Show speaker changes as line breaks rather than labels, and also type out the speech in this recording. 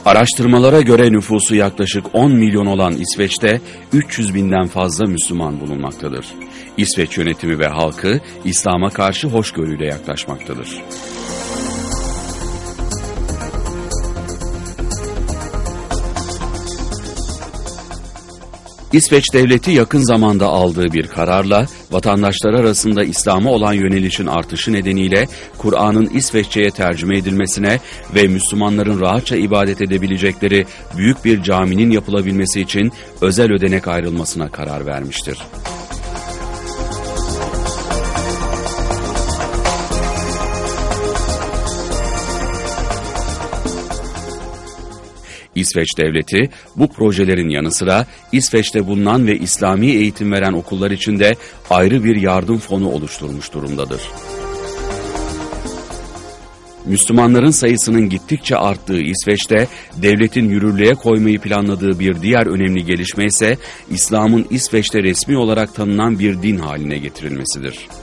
Araştırmalara göre nüfusu yaklaşık 10 milyon olan İsveç'te 300 binden fazla Müslüman bulunmaktadır. İsveç yönetimi ve halkı İslam'a karşı hoşgörüyle yaklaşmaktadır. İsveç devleti yakın zamanda aldığı bir kararla vatandaşlar arasında İslam'a olan yönelişin artışı nedeniyle Kur'an'ın İsveççe'ye tercüme edilmesine ve Müslümanların rahatça ibadet edebilecekleri büyük bir caminin yapılabilmesi için özel ödenek ayrılmasına karar vermiştir. İsveç devleti bu projelerin yanı sıra İsveç'te bulunan ve İslami eğitim veren okullar için de ayrı bir yardım fonu oluşturmuş durumdadır. Müslümanların sayısının gittikçe arttığı İsveç'te devletin yürürlüğe koymayı planladığı bir diğer önemli gelişme ise İslam'ın İsveç'te resmi olarak tanınan bir din haline getirilmesidir.